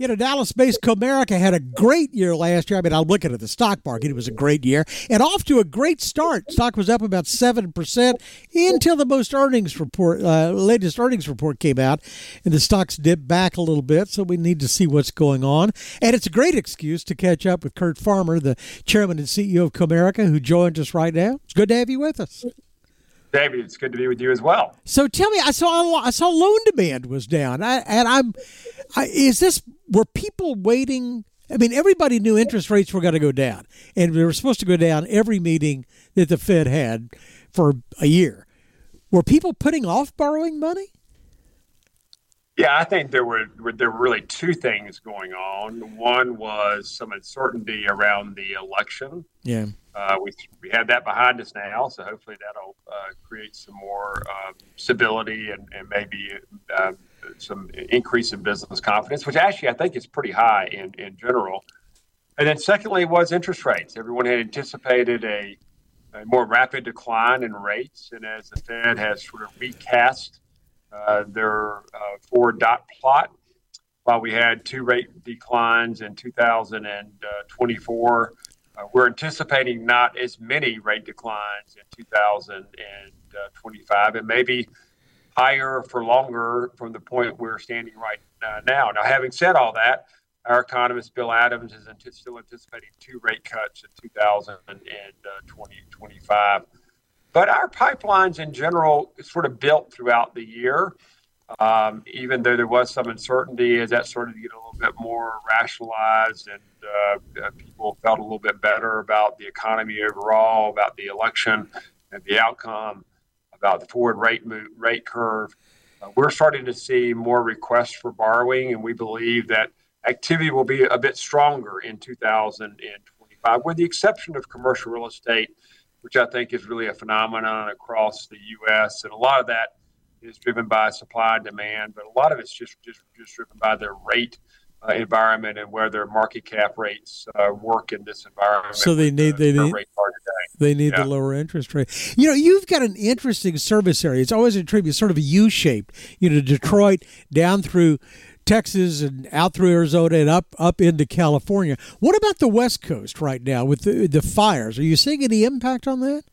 Dallas-based Comerica had a great year last year. I mean, I'm looking at the stock market. It was a great year. And off to a great start. Stock was up about 7% until the latest earnings report came out. And the stocks dipped back a little bit, so we need to see what's going on. And it's a great excuse to catch up with Curt Farmer, the chairman and CEO of Comerica, who joins us right now. It's good to have you with us. David, it's good to be with you as well. So tell me, I saw loan demand was down. Were people waiting? I mean, everybody knew interest rates were going to go down, and they were supposed to go down every meeting that the Fed had for a year. Were people putting off borrowing money? Yeah, I think there were really two things going on. One was some uncertainty around the election. Yeah. We have that behind us now, so hopefully that'll create some more stability and maybe some increase in business confidence, which actually I think is pretty high in general. And then secondly was interest rates. Everyone had anticipated a more rapid decline in rates, and as the Fed has sort of recast their forward dot plot, while we had 2 rate declines in 2024, we're anticipating not as many rate declines in 2025, and maybe higher for longer from the point we're standing right now. Now, having said all that, our economist Bill Adams is still anticipating 2 rate cuts in 2025. But our pipelines in general sort of built throughout the year, even though there was some uncertainty as that started to get a little bit more rationalized and people felt a little bit better about the economy overall, about the election and the outcome, about the forward rate curve. We're starting to see more requests for borrowing, and we believe that activity will be a bit stronger in 2025, with the exception of commercial real estate, which I think is really a phenomenon across the U.S. And a lot of that is driven by supply and demand, but a lot of it's just driven by the rate environment and whether market cap rates work in this environment. So they need the lower interest rate. You've got an interesting service area. It's always intriguing, sort of a U-shaped. Detroit down through Texas and out through Arizona and up into California. What about the West Coast right now with the fires? Are you seeing any impact on that?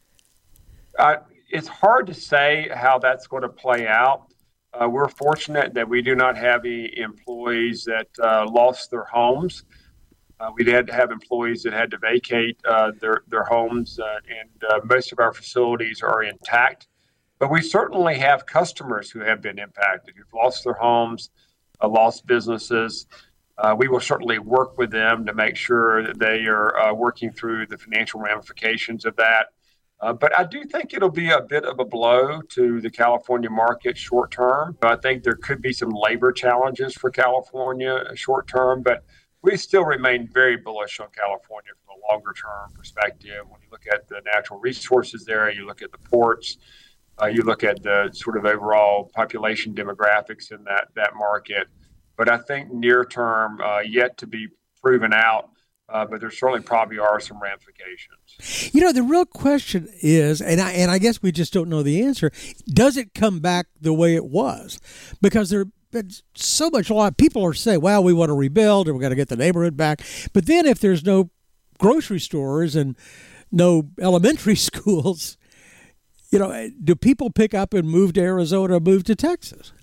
It's hard to say how that's going to play out. We're fortunate that we do not have any employees that lost their homes. We did have employees that had to vacate their homes, and most of our facilities are intact. But we certainly have customers who have been impacted, who've lost their homes, lost businesses. We will certainly work with them to make sure that they are working through the financial ramifications of that. But I do think it'll be a bit of a blow to the California market short term. I think there could be some labor challenges for California short term, but we still remain very bullish on California from a longer term perspective. When you look at the natural resources there, you look at the ports, you look at the sort of overall population demographics in that market. But I think near term, yet to be proven out, but there certainly probably are some ramifications. The real question is, and I guess we just don't know the answer, does it come back the way it was? Because there been so much, a lot of people are saying, well, we want to rebuild and we're going to get the neighborhood back. But then if there's no grocery stores and no elementary schools, do people pick up and move to Arizona or move to Texas?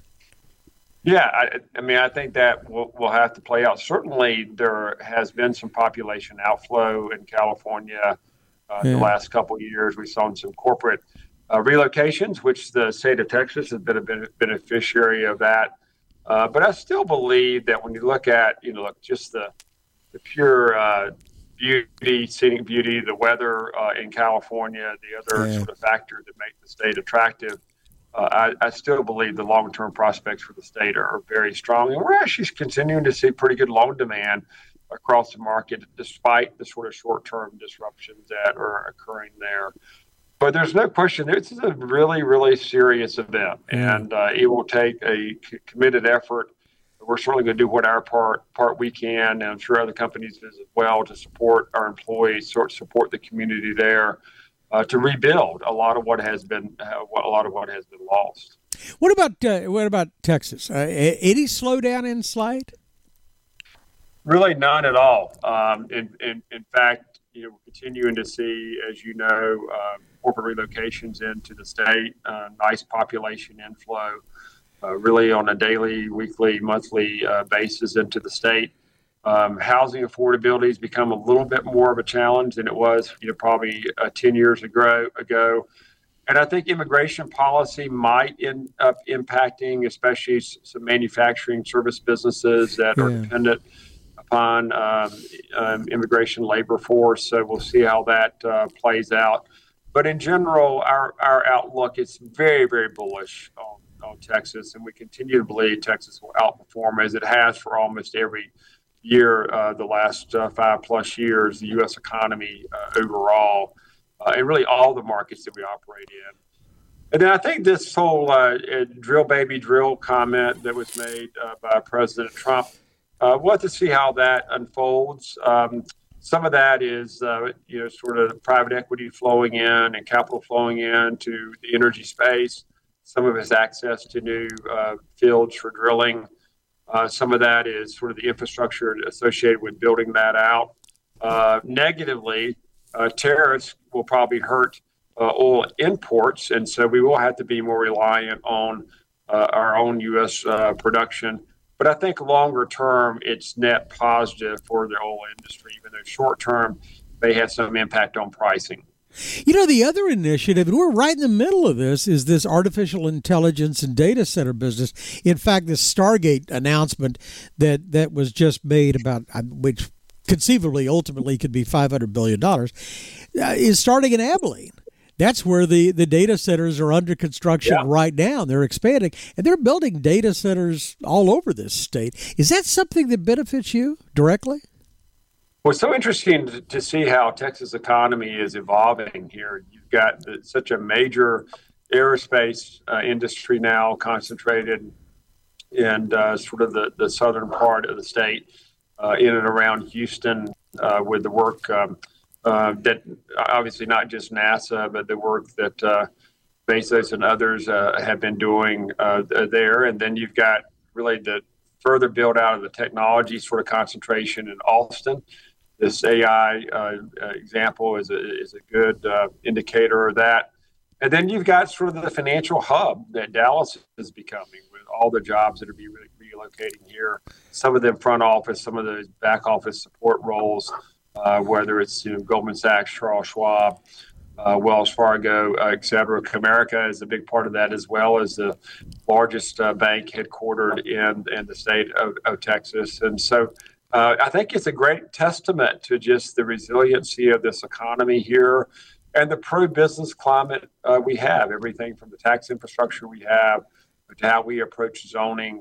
Yeah, I think that will have to play out. Certainly, there has been some population outflow in California the last couple of years. We saw some corporate relocations, which the state of Texas has been a beneficiary of that. But I still believe that when you look at, just the pure beauty, scenic beauty, the weather in California, the other sort of factors that make the state attractive, I still believe the long-term prospects for the state are very strong. And we're actually continuing to see pretty good loan demand across the market, despite the sort of short-term disruptions that are occurring there. But there's no question, this is a really, really serious event, and it will take a committed effort. We're certainly going to do what our part we can, and I'm sure other companies as well, to support our employees, support the community there, to rebuild a lot of what has been lost. What about Texas? Any slowdown in sight? Really, none at all. In fact, we're continuing to see, as you know, corporate relocations into the state, nice population inflow, really on a daily, weekly, monthly basis into the state. Housing affordability has become a little bit more of a challenge than it was, probably 10 years ago. And I think immigration policy might end up impacting, especially some manufacturing service businesses that are dependent upon immigration labor force. So we'll see how that plays out. But in general, our outlook is very, very bullish on Texas, and we continue to believe Texas will outperform as it has for almost every year the last 5+ years, the U.S. economy overall, and really all the markets that we operate in. And then I think this whole drill baby drill comment that was made by President Trump, we'll have to see how that unfolds. Some of that is, sort of private equity flowing in and capital flowing into the energy space. Some of it is access to new fields for drilling. Some of that is sort of the infrastructure associated with building that out. Negatively, tariffs will probably hurt oil imports, and so we will have to be more reliant on our own U.S. production. But I think longer term, it's net positive for the oil industry, even though short term, they have some impact on pricing. The other initiative, and we're right in the middle of this, is this artificial intelligence and data center business. In fact, this Stargate announcement that was just made about, which conceivably ultimately could be $500 billion, is starting in Abilene. That's where the data centers are under construction right now. They're expanding, and they're building data centers all over this state. Is that something that benefits you directly? Well, it's so interesting to see how Texas economy is evolving here. You've got such a major aerospace industry now concentrated in sort of the southern part of the state, in and around Houston, with the work that obviously not just NASA, but the work that Bezos and others have been doing there. And then you've got really the further build out of the technology sort of concentration in Austin. This AI example is a good indicator of that. And then you've got sort of the financial hub that Dallas is becoming, with all the jobs that are being relocating here. Some of them front office, some of the back office support roles, whether it's Goldman Sachs, Charles Schwab, Wells Fargo, et cetera. Comerica is a big part of that, as well as the largest bank headquartered in the state of Texas. And so I think it's a great testament to just the resiliency of this economy here and the pro-business climate we have, everything from the tax infrastructure we have to how we approach zoning,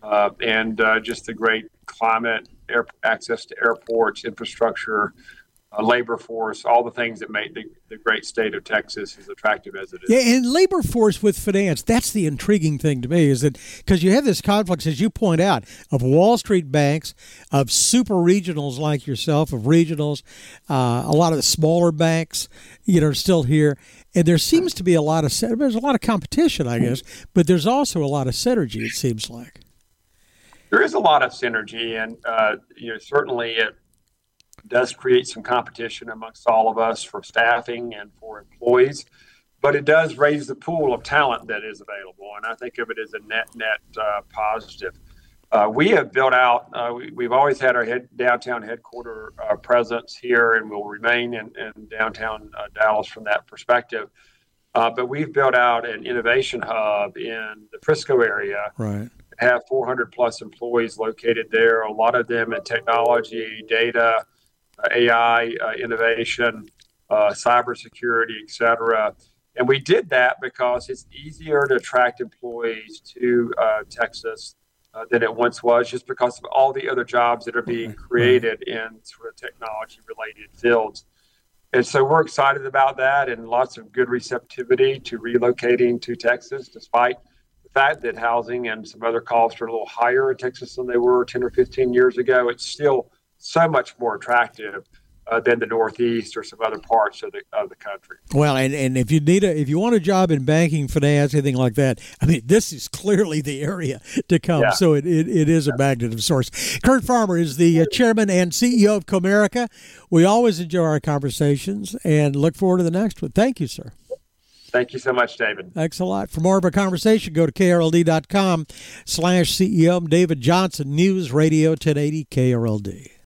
and just the great climate, access to airports, infrastructure, labor force, all the things that make the great state of Texas as attractive as it is. Yeah, and labor force with finance, that's the intriguing thing to me, is that because you have this conflict, as you point out, of Wall Street banks, of super regionals like yourself, of regionals, a lot of the smaller banks, are still here. And there seems to be there's a lot of competition, I guess, but there's also a lot of synergy, it seems like. There is a lot of synergy, and certainly it does create some competition amongst all of us for staffing and for employees, but it does raise the pool of talent that is available, and I think of it as a net positive. We have built out, we've always had our downtown headquarter presence here, and will remain in downtown Dallas from that perspective. But we've built out an innovation hub in the Frisco area. Right. Have 400 plus employees located there, a lot of them in technology, data, AI, innovation, cybersecurity, et cetera. And we did that because it's easier to attract employees to Texas than it once was, just because of all the other jobs that are being created in sort of technology-related fields. And so we're excited about that, and lots of good receptivity to relocating to Texas, despite the fact that housing and some other costs are a little higher in Texas than they were 10 or 15 years ago. It's still so much more attractive than the Northeast or some other parts of the country. Well, and if you want a job in banking, finance, anything like that, I mean, this is clearly the area to come. Yeah. So it is a magnet of sorts. Curt Farmer is the chairman and CEO of Comerica. We always enjoy our conversations and look forward to the next one. Thank you, sir. Thank you so much, David. Thanks a lot. For more of our conversation, go to krld.com/CEO. David Johnson, News Radio 1080 KRLD.